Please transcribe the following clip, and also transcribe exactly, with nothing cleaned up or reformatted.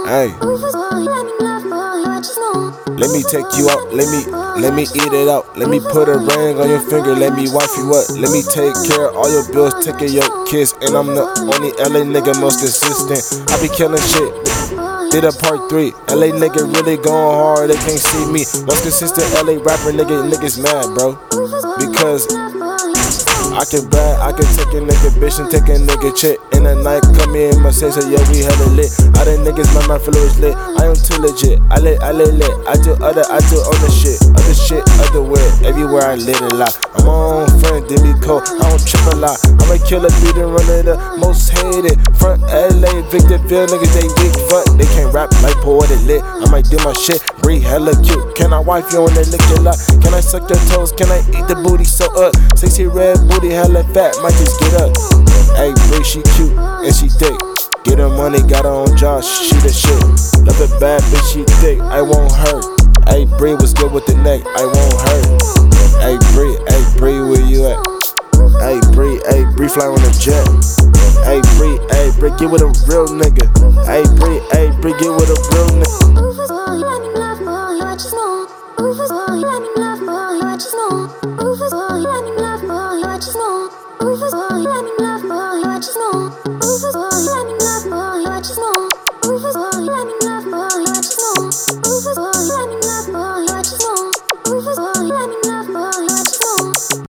Hey, let me take you out, let me, let me eat it out. Let me put a ring on your finger, let me wife you up. Let me take care of all your bills, take care of your kids. And I'm the only L A nigga most consistent. I be killing shit, did a part three. L A nigga really going hard, they can't see me. Most consistent L A rapper nigga, niggas mad, bro. Because I can bad, I can take a nigga bitch and take a nigga chick. In the night, come here in my sense, yeah, we hella lit. All the niggas, my mind flow is lit. I am too legit, I lit, I lit, lit. I do other, I do other shit, other shit, other way. Everywhere I lit a lot. I'm my own friend, did me cold, I don't trip a lot. I'm a killer, beat and run it up, most hated. Front L A, Victorville, niggas, they weak, fuck. They can't rap like poetic lit. I might do my shit, Bree hella cute. Can I wife you on that lick your lot? Can I suck your toes? Can I eat the booty so up? Sexy red booty, hella fat, might just get up. Hey, Bree, she cute and she thick. Get her money, got her own job, she the shit. Love it bad, bitch, she thick, I won't hurt. Hey, Bree was good with the neck, I won't hurt. Hey, Bree, hey, Bree, where you at? Hey, Bree, hey, Bree fly on a jet. Hey, Bree, hey, Bree, get with a real nigga. Hey, Bree, hey, Bree, get with a real nigga. Let me